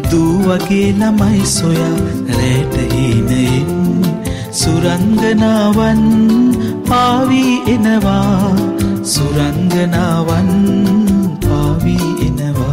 දුවගේ ළමයි සොයා රැට හීනයෙන් සුරංගනාවන් පාවී එනවා සුරංගනාවන් පාවී එනවා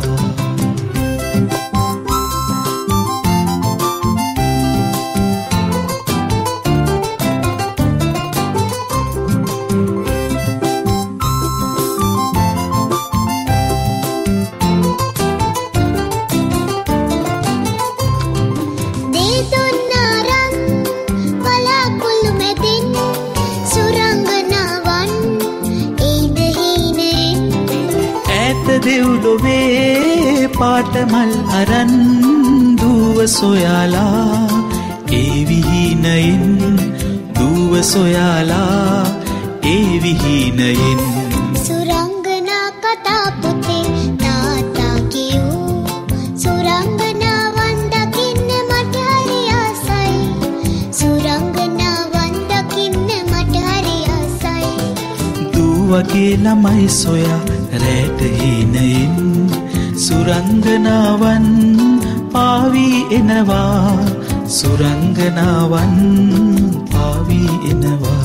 දෙව්ලොවේ පාටමල් අරන් දුව සොයාලා ඒ විහිනයෙන් දුව සොයාලා ඒ විහිනයෙන් සුරංගනා කතා පුතේ තාත්තා කියූ සුරංගනාවන් දකින්න මට හරි ආසයි සුරංගනාවන් දකින්න මට හරි ආසයි දුවගේ ළමයි සොයා රැට හීනයෙන් සුරංගනාවන් පාවී එනවා සුරංගනාවන් පාවී එනවා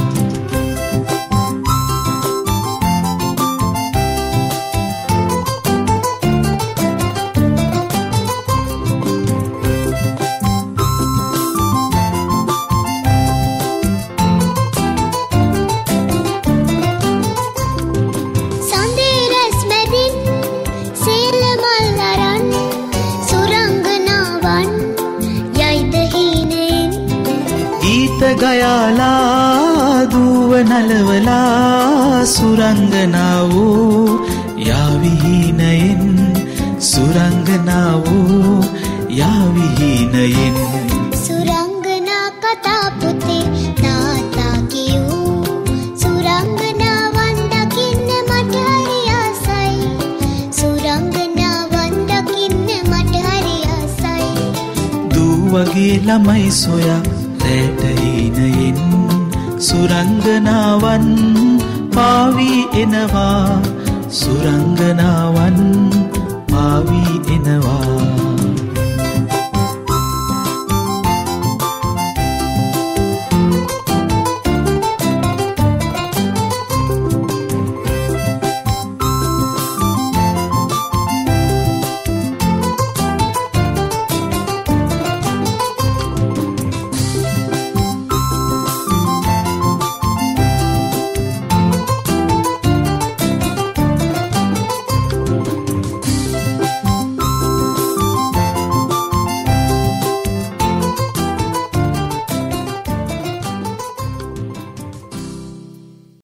ගයාලා දුව නලවලා සුරංගනාවෝ යාවිහිනයෙන් සුරංගනාවෝ යාවිහිනයෙන් සුරංගනා කතා පුතේ තාත්තා කියූ සුරංගනාවන් දකින්න මට හරි ආසයි සුරංගනාවන් දකින්න මට හරි ආසයි දුවගේ ළමයි සොයා රැට හීනයෙන් සුරංගනාවන් පාවී එනවා සුරංගනාවන්